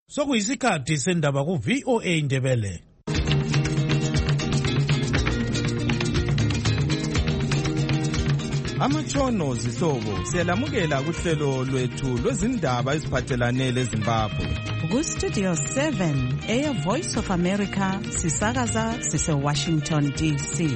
Sokuyisikhathi sendaba ku VOA Indebele. Amatshono zihlobo siyalamukela kuhlelo lwethu lwezindaba eziphathelane leZimbabwe. Ku Studio 7 Air Voice of America sisakaza sise Washington DC.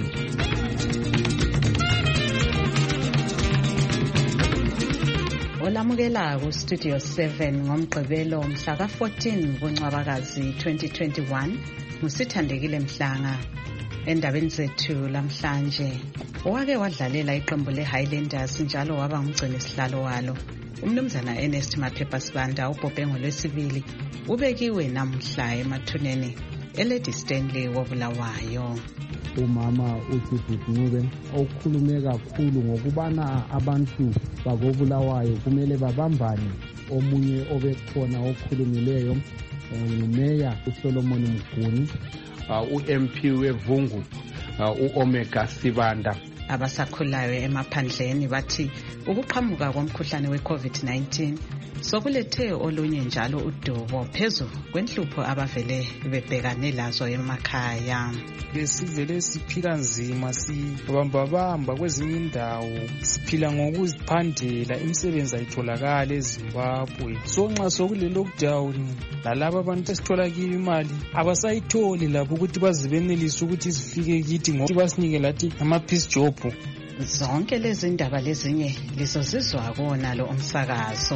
Olamukela ku Studio 7 ngomgqibelo mhla ka-14 kuNcwabakazi 2021 ngusithandekile Mhlanga. Endabeni zethu lamhlanje, owake wadlalela iqembu leHighlanders njalo waba ngumgcini sihlalo walo, umnumzana Ernest Maphepha Sibanda ubhobhe ngolwesibili ubekiwe namhla emathuneni eLady Stanley koBulawayo. Umama uJudith Ncube okhulume kakhulu ngokubana abantu bakoBulawayo kumele babambane. Omunye obekhona okhulumileyo ngumeya uSolomon Mguni, uMP weVungu uOmega Sibanda. Abasakhulayo emaphandleni bathi ukuqhamuka komkhuhlane weCovid-19 sokulethe olunye njalo udubo phezu kwenhlupho abavele bebhekane lazo emakhaya. Besivele siphila nzima, sibambabamba kwezinye indawo, siphila ngokuziphandela, imisebenzi ayitholakala eZimbabwe. So nxa sokule lockdown lalabo abantu esithola kiyo imali abasayitholi lapho ukuthi bazibenelise ukuthi zifike kithi ngoba basinike lathi ama-peace job. Zonke lezi ndaba lezinye lizozizwa kona lo umsakazo.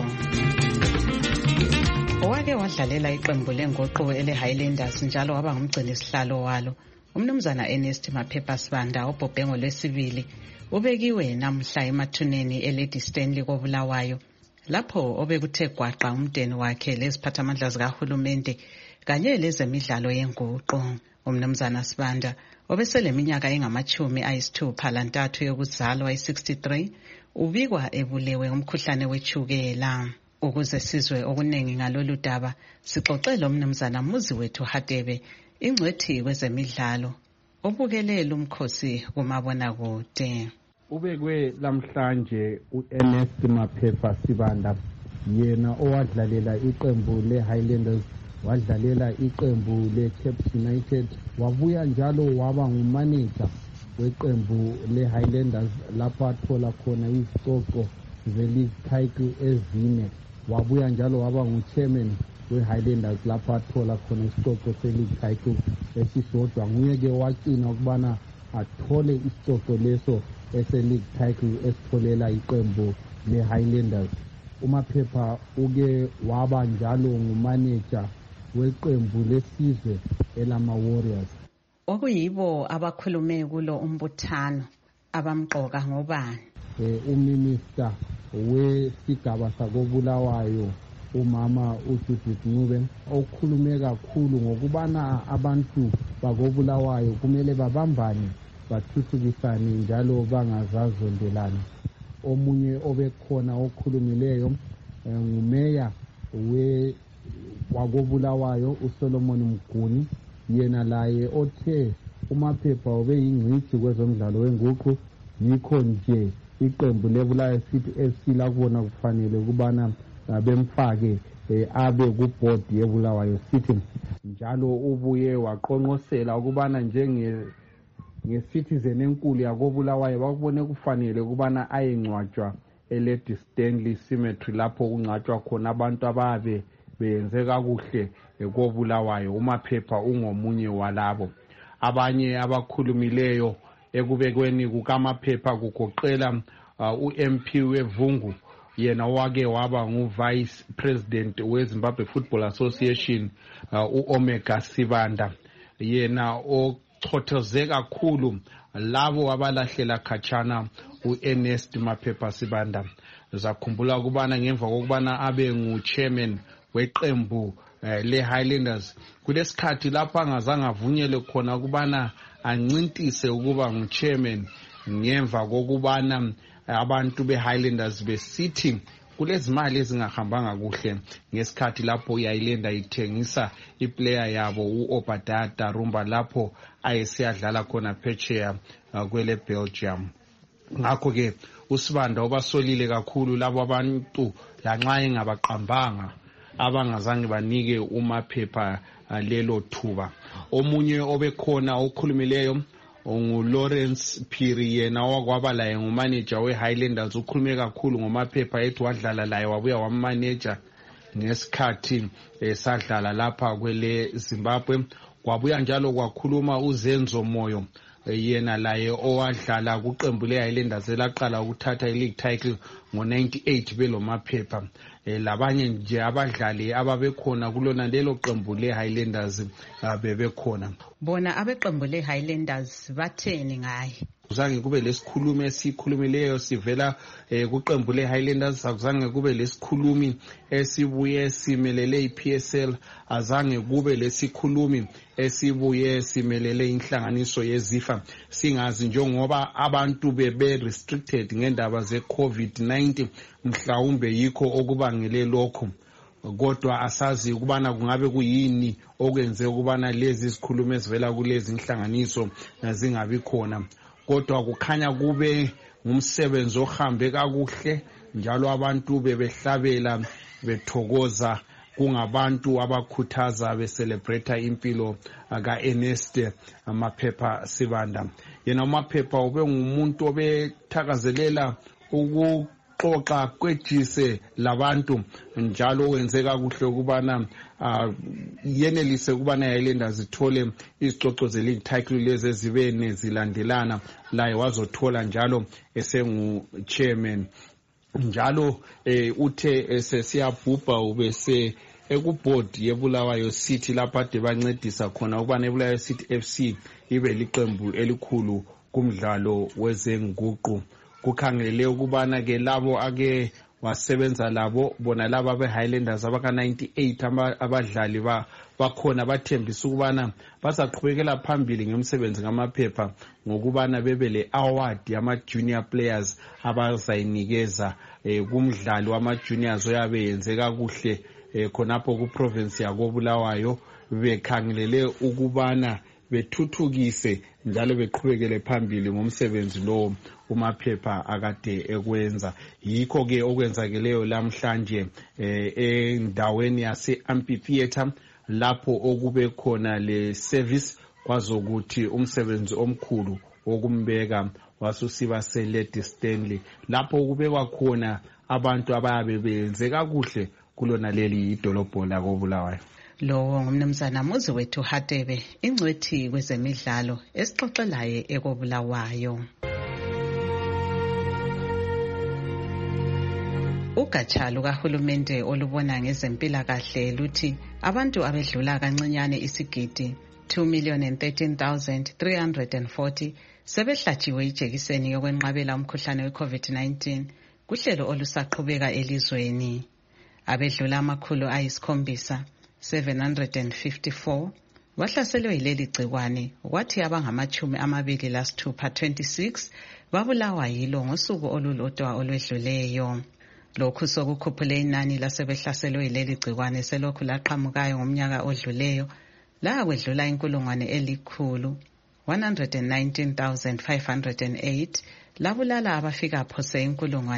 Owake wadlalela iqembu lengoqo eleHighlanders njalo waba ngumgcini sihlalo walo, umnumzana Ernest Maphepha Sibanda obhobhe ngolwesibili ubekiwe namhla emathuneni eLady Stanley koBulawayo, lapho obekuthe gwaqa umndeni wakhe leziphathamandla zikahulumende kanye lezemidlalo yenguqu. Umnumzana Sibanda obeseleminyaka engama-63 yokuzalwa, 63, ubikwa ebulewe umkhuhlane wetshukela. Ukuze sizwe okuningi ngalolu daba, sixoxele umnumzana Muziwethu Hadebe, ingcwethi kwezemidlalo, obukelela umkhosi kumabonakude. Ubekwe lamhlanje uErnest Maphepha Sibanda, yena owadlalela iqembu leHighlanders, wadlalela iqembu leCaps United, wabuya njalo waba ngumanager weqembu leHighlanders lapho athola khona izicoco ze-league title ezine. Wabuya njalo waba nguchairman weHighlanders lapho athola khona isicoco se-league title esisodwa. Nguye-ke wacina ukubana athole isicoco leso ese-league title esitholela iqembu leHighlanders. uMaphepha uke waba njalo ngumanager weqembu lesizwe elama-Warriors. Okuyibo abakhulume kulo umbuthano abamqoka ngobani? Uminister wesigaba sakoBulawayo umama uJudith Ncube okhulume kakhulu ngokubana abantu bakoBulawayo kumele babambane, bathuthukisane njalo bangazazondelana. Omunye obekhona okhulumileyo ngumeya wakoBulawayo uSolomon Mguni, yena laye othe uMaphepha ubeyingcitshi kwezomdlalo wenguqu, yikho nje iqembu leBulawayo City FC lakubona kufanele ukubana bemfake abe kuboard yeBulawayo City. Njalo ubuye waqonqosela ukubana nge-citizen enkulu yakoBulawayo bakubone kufanele ukubana ayengcwatshwa eLady Stanley Cemetery lapho kungcwatshwa khona abantu ababe beyenze kakuhle koBulawayo. uMaphepha ungomunye walabo. Abanye abakhulumileyo ekubekweni kukaMaphepha kugoqela uMP weVungu, yena wake waba ngu-Vice President weZimbabwe Football Association, uOmega Sibanda, yena ochothoze kakhulu labo abalahlela khatshana uErnest Maphepha Sibanda. Zakhumbula ukubana ngemva kokubana abe ngu-chairman weqembu leHighlanders, kulesikhathi lapho angazange avunyelwe khona ukubana ancintise ukuba ngu-chairman ngemva kokubana abantu beHighlanders besithi kulezimali ezingahambanga kuhle ngesikhathi lapho iHighlander ithengisa iplayer yabo uObadiah Darumba lapho ayesiyadlala khona phetsheya kwele Belgium. Ngakho-ke uSibanda obasolile kakhulu labo abantu lanxa engabaqambanga abangazange banike umaphepha lelo thuba. Omunye obekhona okhulumileyo nguLawrence Phiri, yena wakwaba laye ngumanager weHighlanders. Ukhulume kakhulu ngomaphepha ethi wadlala laye wabuya wamanager ngesikhathi sadlala lapha kwele Zimbabwe. Kwabuya njalo kwakhuluma uZenzo Moyo, yena laye owadlala kuqembu leHighlanders elaqala ukuthatha ileague title ngo98 belo maphepha. Labanye nje abadlali ababekhona kulona lelo qembu leHighlanders bebekhona. Bona abeqembu leHighlanders batheni ngaye? Kuzange kube lesikhulumi esikhulumileyo sivela kuqembu leHighlanders, akuzange kube lesikhulumi esibuye simelele iPSL, azange kube lesikhulumi esibuye simelele inhlanganiso yeZIFA. Singazi njengoba abantu bebe restricted ngendaba ze-COVID-19, mhlawumbe yikho okubangele lokho. Kodwa asazi ukubana kungabe kuyini okwenze ukubana lezi zikhulumi ezivela kulezi inhlanganiso zingabi khona. Kodwa kukhanya kube ngumsebenzi ohambe kakuhle, njalo abantu bebehlabela bethokoza, kungabantu abakhuthaza becelebrate impilo kaErnest Maphepha Sibanda. Yena uMaphepha ube ngumuntu obethakazelela ukuxoxa kwejise labantu, njalo wenze kakuhle ukubana yenelise ukubana iHighlanders zithole izicoco ze-league title lezi ezibe nezilandelana, laye wazothola njalo esengu-chairman. Njalo uthe sesiyabhubha ubese ekuboard yeBulawayo City lapha ade bancedisa khona ukubana iBulawayo City FC ibe liqembu elikhulu kumdlalo wezenguqu. Kukhangele ukubana ke labo ake wasebenza labo bona laba beHighlanders abaka 98 abadlali bakhona bathembisa ukubana bazaqhubekela phambili ngemsebenzi ngamaphepha ngokubana bebele award yama junior players abazayinikeza kumdlalo wama juniors oyabe yenze kakuhle khonapho ku province yakoBulawayo, bekhangelele ukubana bethuthukise njalo beqhubekele phambili ngomsebenzi lo uMaphepha akade ekwenza. Yikho ke okwenzakeleyo lamhlanje endaweni yase Amphitheatre lapho okube khona le service, kwazokuthi umsebenzi omkhulu wokumbeka wasusiba seLady Stanley, lapho kubekwa khona abantu abayabe benze kakuhle kulona leli idolobho lakoBulawayo. Lo ngumnumzana Muzi wethu Hatebe, ingcwethi kwezemidlalo esixoxelaye ekoBulawayo. Ugatsha lukahulumende olubona ngezempilakahle luthi abantu abedlula kancinyane isigidi 2,013,340 sebehlatshiwe ijekiseni yokwenqabela umkhuhlane weCovid-19 kuhlelo olusaqhubeka elizweni. Abedlula amakhulu ayisikhombisa 754 bahlaselwe yileli gcikwane, kwathi abangama-26 26 babulawa yilo ngosuku olulodwa olwedluleyo. Lokhu sokukhuphule inani lasebehlaselwe yileli gcikwane selokhu laqhamukayo ngomnyaka odluleyo lakwedlula 119,508 labulala abafika phose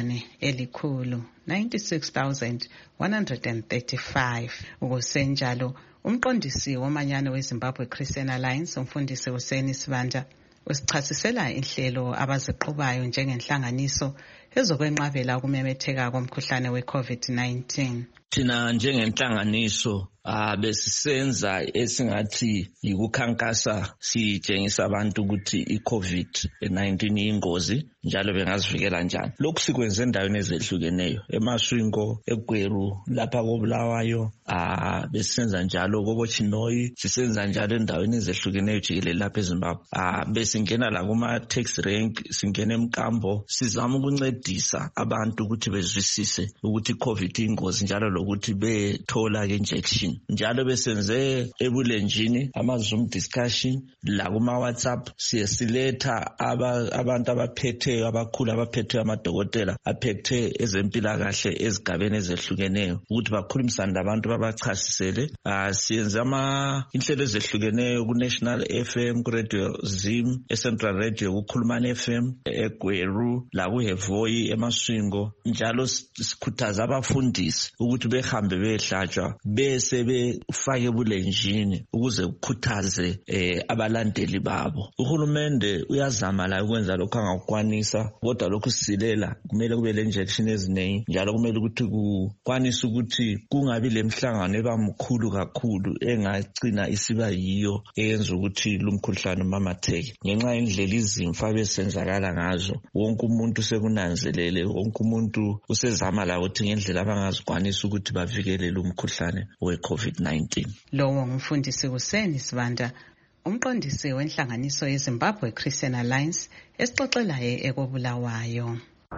96,135. Ukusenjalo umqondisi womanyano weZimbabwe Christian Alliance umfundisi Hussein Sibanda usichasisela inhlelo abaziqhubayo njengenhlanganiso ezokwenqabela ukumemetheka komkhuhlane weCovid-19. Thina njengenhlanganiso besisenza esingathi yikukhankasa sitshengisa abantu ukuthi iCovid-19 ingozi njalo bengazivikela njani. Lokhu sikwenze endaweni ezehlukeneyo, eMaswingo, eGweru, lapha koBulawayo, besisenza njalo koBochinoyi, sisenza njalo endaweni ezehlukeneyo jikelele lapha eZimbabwe. Besingena la kuma taxi rank, singena eMkambo, sizama ukuncedisa abantu ukuthi bezwisise ukuthi iCovid ingozi njalo lokuthi bethola injection. Njalo besenze ebulenjini ama-Zoom discussion la kuma-WhatsApp, siletha abantu abaphetheyo abakhulu abaphetheyo amadokotela aphethe ezempilakahle ezigabeni ezehlukeneyo ukuthi bakhulumisane labantu babachasisele. Siyenze inhlelo ezehlukeneyo ku-National FM, ku-Radio Zim, e-Central Radio, ku-Khulumani FM, eGweru, la ku-Hevoy amatoyi emaswingo njalo sikhuthaza abafundisi ukuthi behambe behlatshwa bese befake ebulenjini ukuze kukhuthaze abalandeli babo. Uhulumende uyazama la ukwenza lokho angakukwanisa, kodwa lokho silela kumele kube le injection eziningi njalo kumele ukuthi kukwanisa ukuthi kungabi lemhlangano ebamkhulu kakhulu engagcina isiba yiyo eyenza ukuthi lumkhuhlane umamatheke. Ngenxa yendlela izimfa besenzakala ngazo, wonke umuntu sekunanzelele, wonke umuntu usezama la ukuthi ngendlela abangazikwanisa ukuthi bavikele lumkhuhlane we-COVID-19. Lowo ngumfundisi Hussein Sibanda, umqondisi wenhlanganiso yeZimbabwe Christian Alliance esixoxelayo ekobulawayo.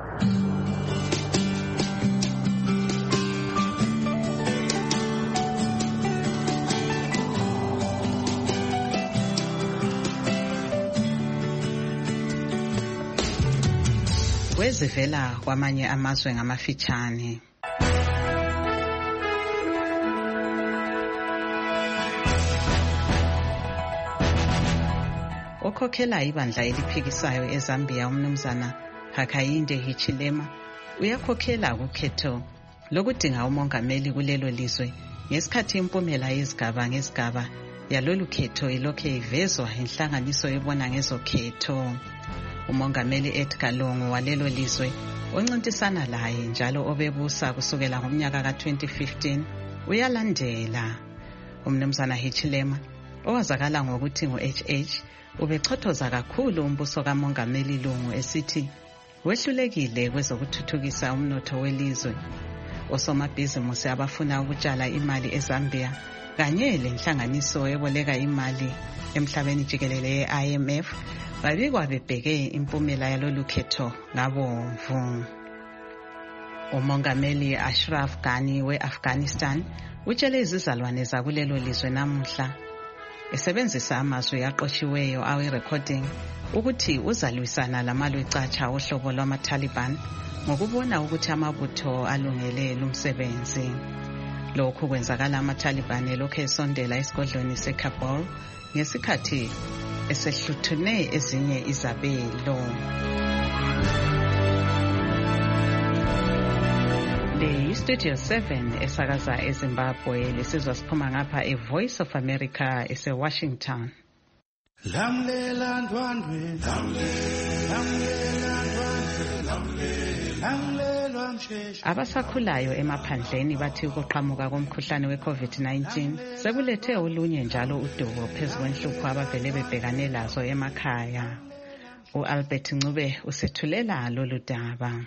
Kwezivela kwamanye amazwe ngamafitshane. Okhokhela ibandla eliphikisayo eZambia umnumzana Hakainde Hichilema uyakhokhela ukhetho lokudinga umongameli kulelo lizwe ngesikhathi impumela yezigaba ngezigaba yalolu khetho ilokhe ivezwa inhlanganiso ebona ngezokhetho. Umongameli Edgar Lungu walelo lizwe oncintisana laye njalo obebusa kusukela ngomnyaka ka-2015 uyalandela. Umnumzana Hichilema owazakala ngokuthi ngu-HH ubechothoza kakhulu umbuso kamongameli Lungu esithi wehlulekile kwezokuthuthukisa umnotho welizwe. Osomabhizimusi abafuna ukutshala imali eZambia kanye lenhlanganiso eboleka imali emhlabeni jikelele ye-IMF babikwa bebheke impumela yalolu khetho ngabomvu. Umongameli Ashraf Ghani we-Afghanistan utshele izizalwane zakulelo lizwe namuhla esebenzisa amazwi aqoshiweyo awe-recording ukuthi uzalwisana lamalwecatsha ohlobo lwama-Taliban ngokubona ukuthi amabutho alungele lumsebenzi. Lokhu kwenzakala ama-Taliban elokhu esondela esigodlweni se-Kabul ngesikhathi esehluthune ezinye izabelo. Le Studio 7 esakaza eZimbabwe lesizwa siphuma ngapha eVoice of America ese-Washington. Lamlela ndwandwe, abasakhulayo emaphandleni bathi ukuqhamuka komkhuhlane we-COVID-19 sekulethe olunye njalo udubo phezu kwenhlupho abavele bebhekane lazo emakhaya. U-Albert Ncube usethulela lolu daba.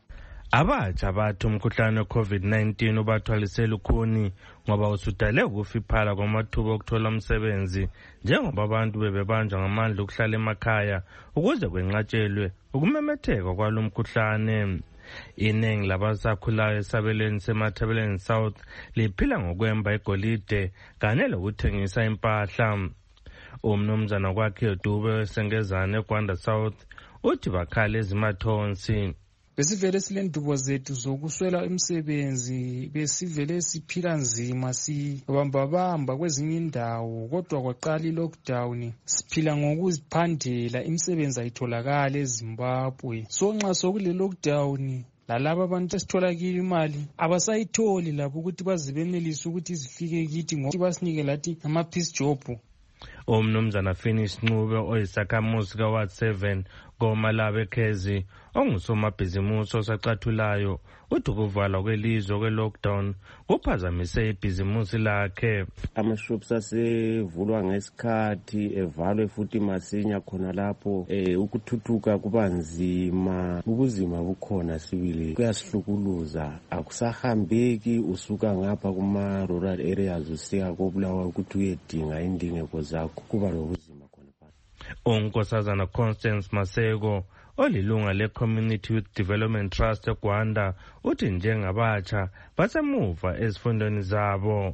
Abatsha bathi umkhuhlane we-COVID-19 ubathwalise lukhuni ngoba usudale ukufiphala kwamathuba okuthola umsebenzi njengoba abantu bebebanjwa ngamandla okuhlala emakhaya ukuze kwenqatshelwe ukumemetheka kwalo mkhuhlane. Iningi labasakhulayo esabelweni seMatabeleland South liphila ngokwemba igolide kanye lokuthengisa impahla. Umnumzana kwakhe Dube wesengezane eGwanda South uthi bakhala ezimathonsi. Besivele silendubo zethu zokuswela imisebenzi, besivele siphila nzima sibambabamba kwezinye indawo, kodwa kwaqala i-lockdown siphila ngokuziphandela, imisebenzi ayitholakala eZimbabwe. So nxa sokule lockdown lalabo abantu esithola kiyo imali abasayitholi lapho ukuthi bazibenelise ukuthi zifike kithi ngoba basinike lathi ama-peace job. Umnumzana Finish Ncube oyisakhamuzi ka-Ward 7 koMalabe Khezi ongusomabhizimusi osacathulayo uthi ukuvalwa kwelizwe kwe-lockdown kuphazamise ibhizimusi lakhe. Amashops asevulwa ngesikhathi evalwe futhi masinya khona lapho ukuthuthuka kuba nzima, ubuzima bukhona sibili kuyasihlukuluza, akusahambeki usuka ngapha kuma-rural areas usiya koBulawayo ukuthi uyedinga indingeko zakho, kuba nobuzima khona phakathi. Unkosazana Constance Maseko olilunga le-Community Youth Development Trust eGwanda uthi njengabatsha basemuva ezifundweni zabo.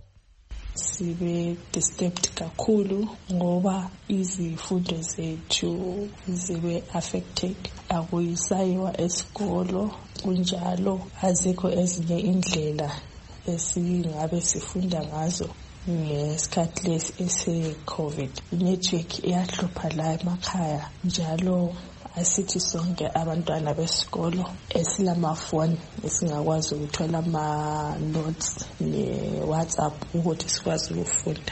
Sibe disturbed kakhulu ngoba izifundo zethu zibe affected, akuyisayiwa esikolo, kunjalo azikho ezinye indlela esingabe sifunda ngazo ngesikhathi lesi ese-COVID. Network iyahlupha la emakhaya njalo asithi sonke abantwana besikolo esilamafoni esingakwazi ukuthola ama-notes ne-WhatsApp ukuthi sikwazi ukufunda.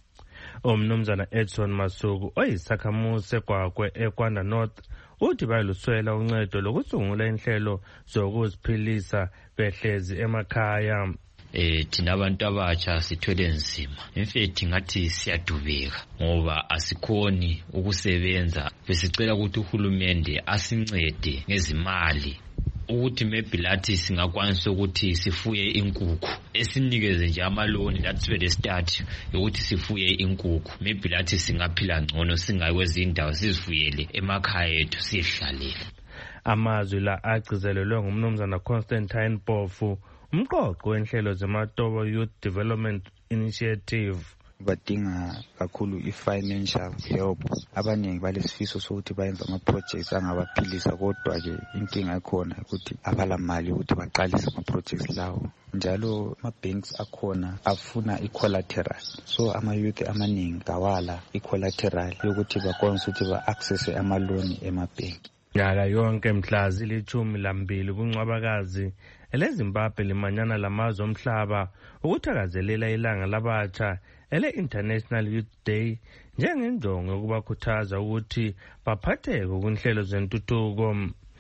Umnumzana Edson Masuku oyisakhamuzi seGwagwe eKwanda North uthi bayaluswela uncedo lokusungula inhlelo zokuziphilisa behlezi emakhaya. Thina abantu abatsha sithwele nzima. Mfethu ngathi siyadubeka ngoba asikhoni ukusebenza. Besicela ukuthi uhulumende asincede ngezimali ukuthi maybe lathi singakwanisa ukuthi sifuye inkukhu, esinikeze nje amaloni lathi sibe start ukuthi sifuye inkukhu. Maybe lathi singaphila ngcono singakwezi indawo sizifuyele emakhaya ethu sihlalela. Amazwi la agcizelelwe ngumnumzana Constantine Pofu, umqoqo wenhlelo zeMatobo Youth Development Initiative. Badinga kakhulu i-financial help. Abaningi balesifiso sokuthi bayenza ama-projects angabaphilisa, kodwa ke inkinga ekhona ukuthi abalamali ukuthi baqalise ama-projects lawo. Njalo ama-banks akhona afuna i-collateral, so ama-youth amaningi kawala i-collateral yokuthi bakwanise ukuthi ba-accesse amaloni emabhenki. Nyaka yonke mhla zili-12 kuNcwabakazi eleZimbabwe limanyana lamazwe omhlaba ukuthakazelela ilanga labatsha ele-International Youth Day njengenjongo yokubakhuthaza ukuthi baphatheke kunhlelo zentuthuko.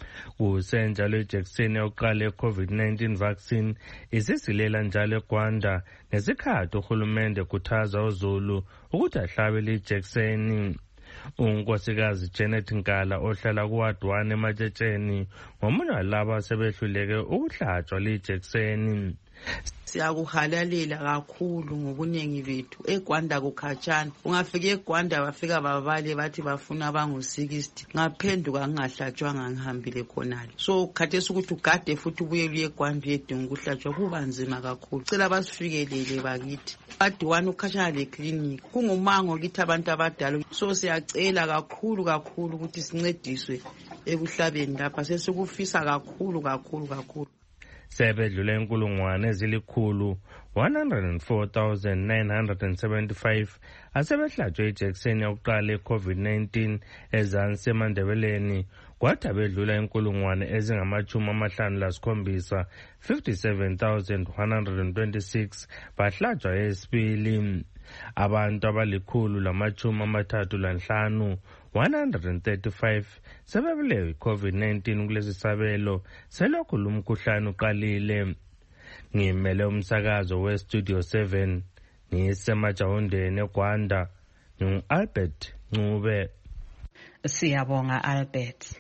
Kusenjalo ijekiseni yokuqala ye-COVID-19 vaccine isisilela njalo eGwanda ngesikhathi uhulumende ekhuthaza uZulu ukuthi ahlabele ijekiseni. Unkosikazi Janet Nkala ohlala kuWard 1 eMatshetsheni ngomunye walabo asebehluleke ukuhlatshwa lijekiseni. Siyakuhalalela kakhulu ngobuningi bethu. eGwanda kukhatshana, ungafika eGwanda bafika babale bathi bafuna abangu-60, ngaphenduka ngingahlatshwanga ngihambile khonale. So khathesi ukuthi ugade futhi ubuyele eGwanda uyedinga ukuhlatshwa kuba nzima kakhulu. Cela basifikelele bakithi. Ward 1 ukhatshana leklinikhi, kungumango kithi abantu abadala. So siyacela kakhulu ukuthi sincediswe ekuhlabeni lapha, sesikufisa kakhulu. Sebedlule inkulungwane ezilikhulu 104,975 asebehlatshwe ijekiseni yokuqala ye-COVID-19 ezansi eMandebeleni, kwathi abedlula inkulungwane ezingama-57 57,126 bahlatshwa yesibili. Abantu abali-135 135 sebebulewe i-COVID-19 kulesi sabelo selokhu lumkhuhlane uqalile. Ngimele umsakazo we-Studio 7 ngisemajahundeni eGwanda, ngu-Albert Ncube. Siyabonga Albert.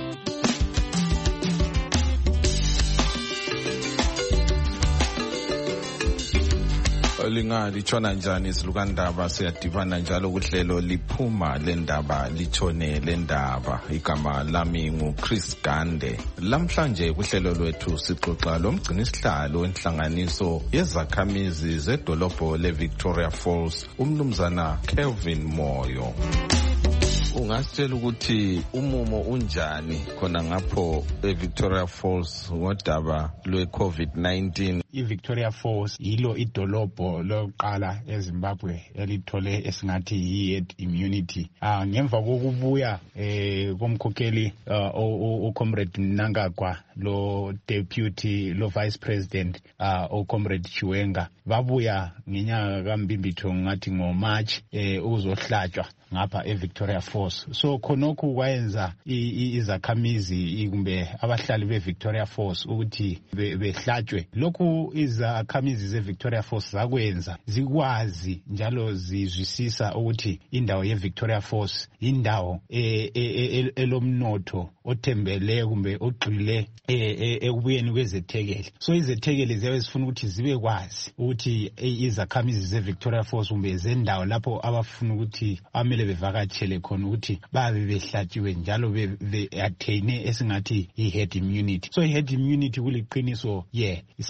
Litshona njani isilukandaba? Siyadibana njalo kuhlelo liphuma lendaba litshone lendaba. Igama lami nguChris Gande. Lamhlanje kuhlelo lwethu sixoxa lomgcinisihlalo wenhlanganiso yezakhamizi zedolobho leVictoria Falls, umnumzana Kelvin Moyo. Ungasitshela ukuthi umumo unjani khona ngapho eVictoria Falls ngodaba lwe-COVID-19? iVictoria Falls yilo idolobho lokuqala eZimbabwe elithole esingathi yi-herd immunity. Ngemva kokubuya komkhokheli uComrade Mnangagwa, lo deputy, lo vice president uComrade Chiwenga, babuya ngenyanga kaMbimbitho ngathi ngoMarch ukuzohlatshwa ngapha eVictoria Falls. So khonokhu kwayenza izakhamizi kumbe abahlali beVictoria Falls ukuthi behlatshwe. Lokhu izakhamizi zeVictoria Falls zakwenza zikwazi njalo zizwisisa ukuthi indawo yeVictoria Falls indawo elomnotho othembele kumbe ogxile ekubuyeni kwezethekeli. So izethekeli ziyabe zifuna ukuthi zibe kwazi ukuthi izakhamizi zeVictoria Falls kumbe zendawo lapho abafuna ukuthi amele bevakatshele khona ukuthi babe behlatshiwe njalo be-attain esingathi i-herd immunity. So i-herd immunity kuliqiniso sila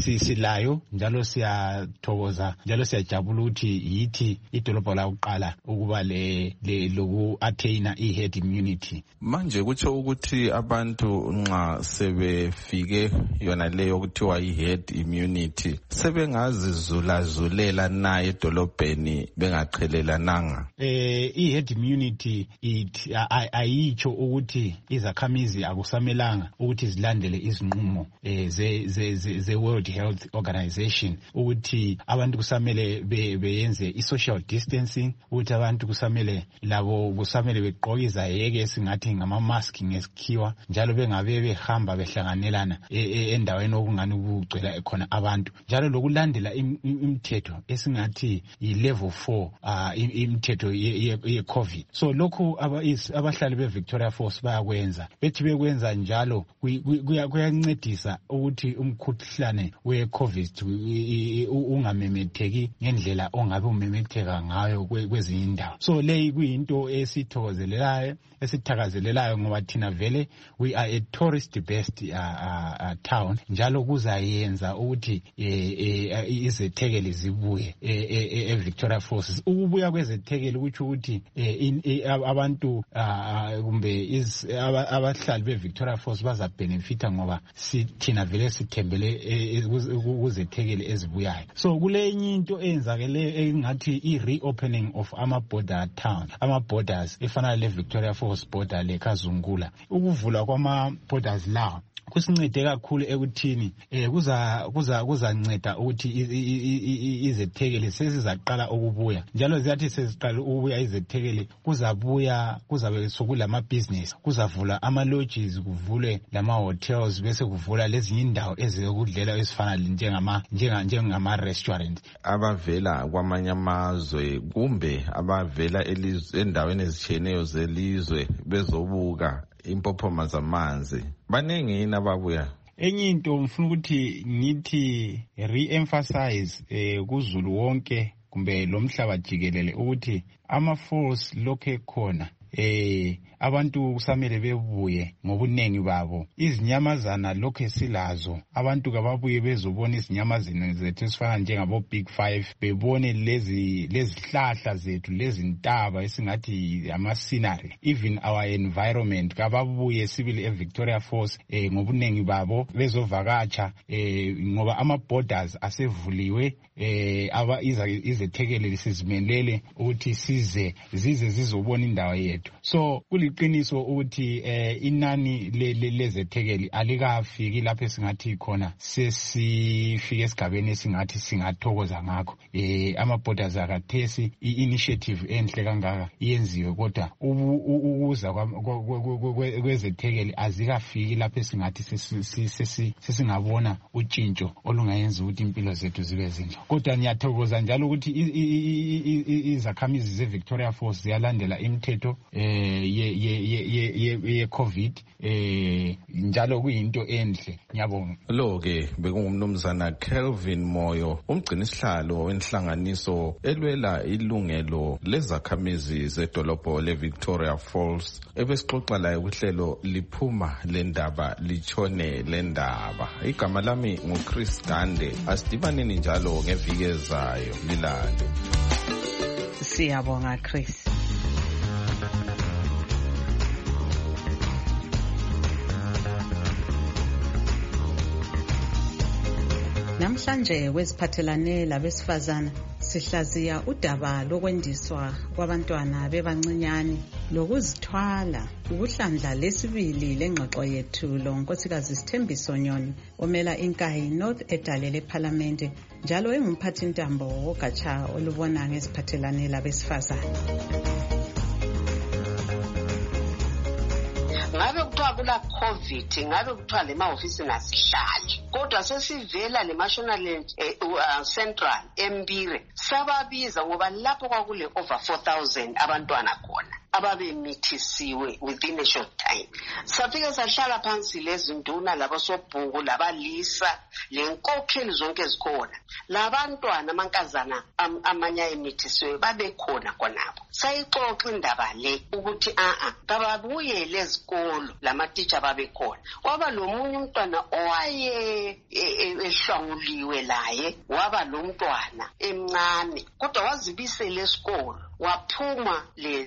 silayo njalo siyathokoza njalo siyajabula ukuthi yithi idolobho lakuqala ukuba loku-attain i-herd immunity. Manje kutsho ukuthi abantu nxa sebefike yona leyo kuthiwa i-herd immunity sebengazizulazulela na edolobheni bengaqhelelananga. I-herd immunity ayitsho ukuthi izakhamizi akusamelanga ukuthi zilandele izinqumo ze-World Health Organization ukuthi abantu kusamele beyenze i-social distancing, ukuthi abantu kusamele begqoke izayeke esingathi ngama-mask ngesikhiwa, njalo bengabe behamba behlanganelana endaweni okungani kugcwela khona abantu, njalo lokulandela imithetho esingathi yi-level 4 imithetho ye-COVID. So lokhu abahlali be-Victoria Falls bayakwenza, bethi bekwenza njalo kuyancedisa ukuthi umkhuhlane we-COVID ungamemetheki ngendlela ongabe umemetheka ngayo kwezinye indawo. So leyi kuyinto esithakazelelayo ngoba thina vele we are a tourist based town, njalo kuzayenza ukuthi izethekeli zibuye eVictoria Falls. Ukubuya kwezethekeli kutsho ukuthi abantu kumbe abahlali beVictoria Falls bazabenefita ngoba thina vele sithembele kuzethekeli ezibuyayo. So kulenye into eyenzakele engathi i-reopening of ama-border town, ama-borders efana le-Victoria Falls border leKazungula. Ukuvulwa kwama-borders lawa kusincede kakhulu ekuthini kuzanceda ukuthi izethekeli sezizaqala ukubuya, njalo ziyathi seziqala ukubuya izethekeli kuzabe sokulamabhizinesi, kuzavula ama-lodges, kuvulwe lama-hotels, bese kuvula lezinye indawo ezokudlela ezifana njengama-restaurant. Abavela kwamanye amazwe kumbe abavela endaweni ezitshiyeneyo zelizwe bezobuka impophoma zamanzi baningi yini ababuya? Enye into ngifuna ukuthi ngithi re-emphasize kuzulu wonke kumbe lomhlaba jikelele ukuthi ama-falls lokho ekhona abantu kusamele bebuye ngobunengi babo. Izinyamazana lokho silazo, abantu kababuye bezobona izinyamazana zethu esifana njengabo Big Five, bebone lezi hlahla zethu, lezi ntaba esingathi ama-scenery, even our environment. Kababuye sibili eVictoria Falls ngobunengi babo bezovakatsha ngoba ama-borders asevuliwe. Izethekeli sizimelele ukuthi zize zizobona indawo yethu. So kuliqiniso ukuthi inani lezethekeli alikafiki lapho esingathi khona sesifike esigabeni esingathi singathokoza ngakho. Ama-borders akathesi i-initiative enhle kangaka iyenziwe, kodwa ukuza kwezethekeli azikafiki lapho esingathi sesingabona utshintsho olungayenza ukuthi impilo zethu zibe zinhle. Kodwa ngiyathokoza njalo ukuthi izakhamizi ze-Victoria Falls ziyalandela imithetho ye-COVID, njalo kuyinto enhle. Ngiyabonga. Lo-ke bekungumnumzana Kelvin Moyo, umgcinisihlalo wenhlanganiso elwela ilungelo lezakhamizi zedolobho le-Victoria Falls, ebesixoxa laye kuhlelo liphuma lendaba litshone lendaba. Igama lami nguChris Gande. Asidibaneni njalo ngeviki ezayo lilande. Siyabonga Chris. Namhlanje weziphathelane labesifazana sihlaziya udaba lokwendiswa kwabantwana bebancinyane lokuzithwala. Ukuhlandla lesibili lengxoxo yethu lo Nkosikazi Sithembiso Nyoni omela iNkayi North edalele eParliament, njalo engumphathi ntambo wogatsha olubona ngeziphathelane labesifazana. Ngabe kuthiwa kula COVID, ngabe kuthiwa le mahofisi nasihlali, kodwa sesivela le National Central eMbire sababiza ngoba lapho kwakule over 4,000 abantwana khona. ababemithisiwe within a short time. Safika sahlala phansi lezi nduna labasobhuku labalisa lenkokheli zonke ezikhona labantwana amankazana amanye emithisiwe babekhona khonapho. Sayixoxa indaba le ukuthi kababuyele ezikolo lamatitsha babekhona. Kwaba lomunye umntwana owaye ehlwanguliwe laye waba lo mntwana emncane kodwa wazibisela esikolo waphuma le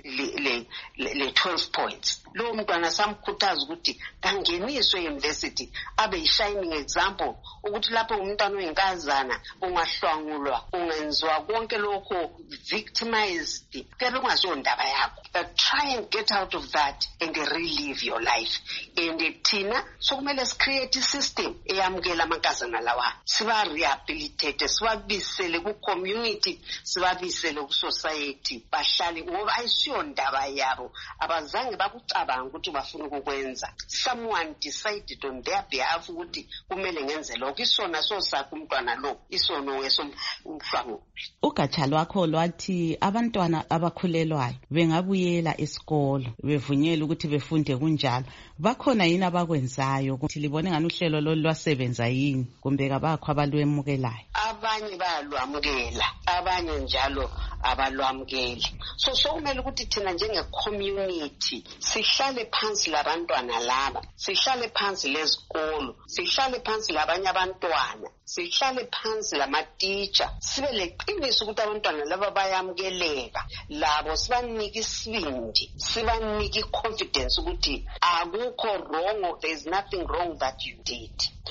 12 points. Lo mntwana samkhuthaza ukuthi kangeniswe e-university abe yi-shining example ukuthi lapho umntwana oyinkazana ungahlwangulwa ungenziwa konke lokho victimized kebe kungasiyo ndaba yakho. Try and get out of that and relive your life. And thina sokumele sicreate system eyamukela amankazana lawa siba rehabilitate sibabisele ku-community sibabisele ku-society bahlale ngoba ayisiyo ndaba yabo abazange bakucabanga ukuthi bafuna ukukwenza. Someone decided on their behalf ukuthi kumele ngenze lokho isona sosakhe umntwana lo isono wesomhlwangu. Ugatsha lwakho lwathi abantwana abakhulelwayo bengabuyela esikolo bevunyelwe ukuthi befunde kunjalo. Bakhona yini abakwenzayo ukuthi libone ngani uhlelo lolu lwasebenza yini kumbe kabakho abalwemukelayo? Abanye bayalwamukela abanye njalo abalwamukeli. So sokumele ukuthi thina njenge-community sihlale phansi labantwana laba, sihlale phansi lezikolo, sihlale phansi labanye abantwana, sihlale phansi lamatitsha, sibe leqiniso ukuthi abantwana laba bayamukeleka, labo sibanike isibindi, sibanike confidence ukuthi akukho wrong, there is nothing wrong that you did.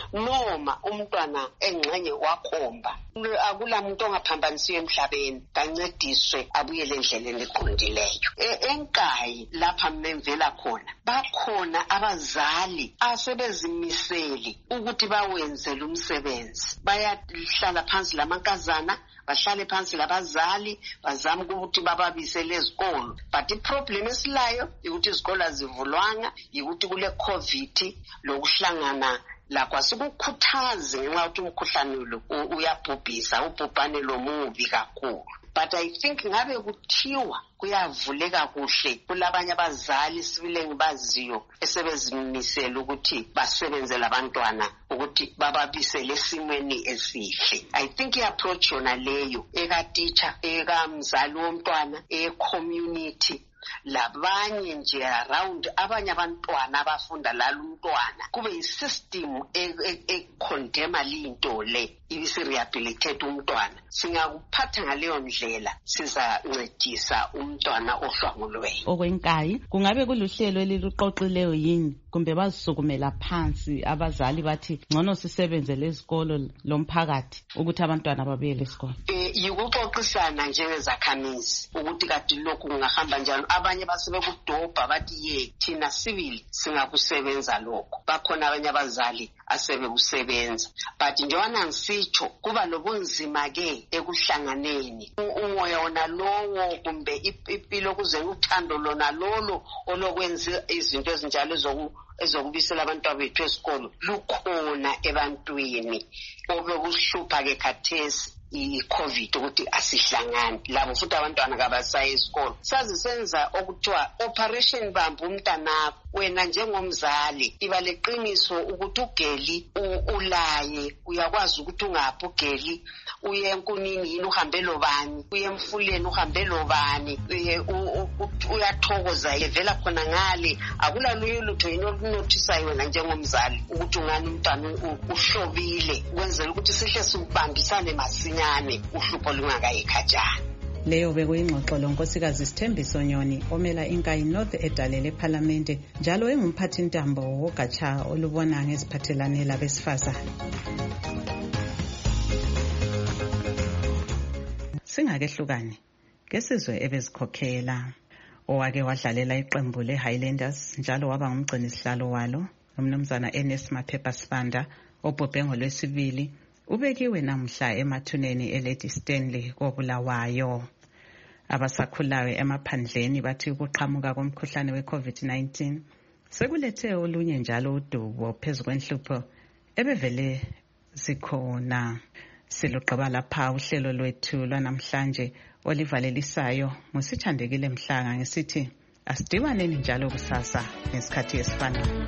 Noma umntwana engxenye wakhomba akula muntu ongaphambanisiwe emhlabeni kancediswe abuyele endleleni eqondileyo. Enkayi lapha memvela khona bakhona abazali asebezimisele ukuthi bawenze lo msebenzi. Bayahlala phansi lamankazana bahlale phansi labazali bazama ukuthi bababisele ezikolo. But iproblem esilayo ukuthi izikolo azivulwanga ukuthi kule COVID lokuhlangana lakwa sikukhuthaze ngenxa yokuthi umkhuhlane lo uyabhubhisa ubhubhane lo mubi kakhulu. But I think ngabe kuthiwa kuyavuleka kuhle kulabanye abazali sibile ngibaziyo esebezimisela ukuthi basebenze labantwana ukuthi bababisele esimweni esihle. I think i-approach yona leyo eka-teacher eka-mzali womntwana e-community labanye nje around abanye abantwana abafunda lalo umntwana kube yi-system e-condemna linto le ibisi-rehabilitate umntwana. Singakuphatha ngaleyo ndlela sizancedisa umntwana ohlwangulweyo. Okwenkayi kungabe kuluhlelo eliluqoqileyo yini kumbe bazisukumela phansi abazali bathi ngcono sisebenze lezikolo lomphakathi ukuthi abantwana babuyele esikolo? Yikuxoxisana njengezakhamizi ukuthi kade lokhu kungahamba njalo. Abanye basebekudobha bathi thina civil singakusebenza lokho. Bakhona abanye abazali asebekusebenza. But njengoba ngisitsho kuba lobunzima-ke ekuhlanganeni. Umoya wona lowo kumbe impilo kuze uthando lona lolo olokwenza izinto ezinjalo ezokubisela abantwana bethu esikolo lukhona ebantwini. Obekuhlupha-ke khathesi i-COVID ukuthi asihlangani labo futhi abantwana kabasaya esikolo. Sazi senza okuthiwa operation bamba umntanakho. Wena njengomzali iba leqiniso ukuthi ugeli ulaye uyakwazi ukuthi ungaphi ugeli uye enkunini yini uhambe lobani uye emfuleni uhambe lobani uyathokoza evela khona ngale akulaluye lutho yini olunothisayo wena njengomzali ukuthi ungani umntwana uhlobile kwenzela ukuthi sihle sibambisane masinyane uhlupho lungakayikhatshana. Leyo bekuyingxoxo lonkosikazi Sithembiso Nyoni omela Inkayi North edalele eParliamente njalo engumphathi ntambo wogatsha olubona ngeziphathelane labesifazane. Singakehlukane ngesizwe ebezikhokhela owake wadlalela iqembu le-Highlanders njalo waba ngumgcini sihlalo walo umnumzana Ernest Maphepha Sibanda obhubhe ngolwesibili ubekiwe namhla emathuneni eLady Stanley koBulawayo. Abasakhulayo emaphandleni bathi ukuqhamuka komkhuhlane we-COVID-19 sekulethe olunye njalo udubo phezu kwenhlupho ebevele zikhona. Siluqaba lapha uhlelo lwethu lwanamhlanje olivalelisayo ngusithandekile Mhlanga ngesithi Asidibaneni njalo kusasa ngesikhathi esifanayo.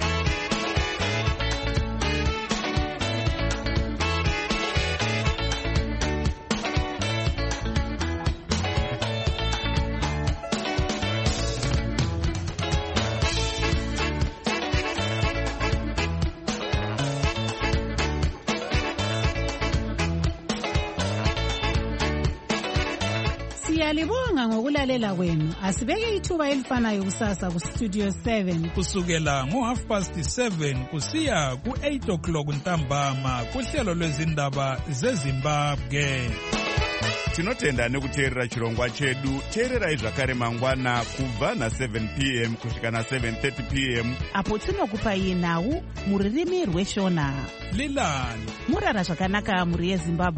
Siyalibonga ngokulalela kwenu. Asibeke ithuba elifanayo kusasa ku Studio 7 kusukela ngo7:30 kusiya ku8 ntambama kuhlelo lwezindaba zeZimbabwe. Tinotenda nekuteerera chirongwa chedu. Teererai zvakare mangwana kubva na7 p.m. kusvika na7:30 p.m. apo tinokupai nhau muririmi rweshona. Lilani murara zvakanaka muri yeZimbabwe.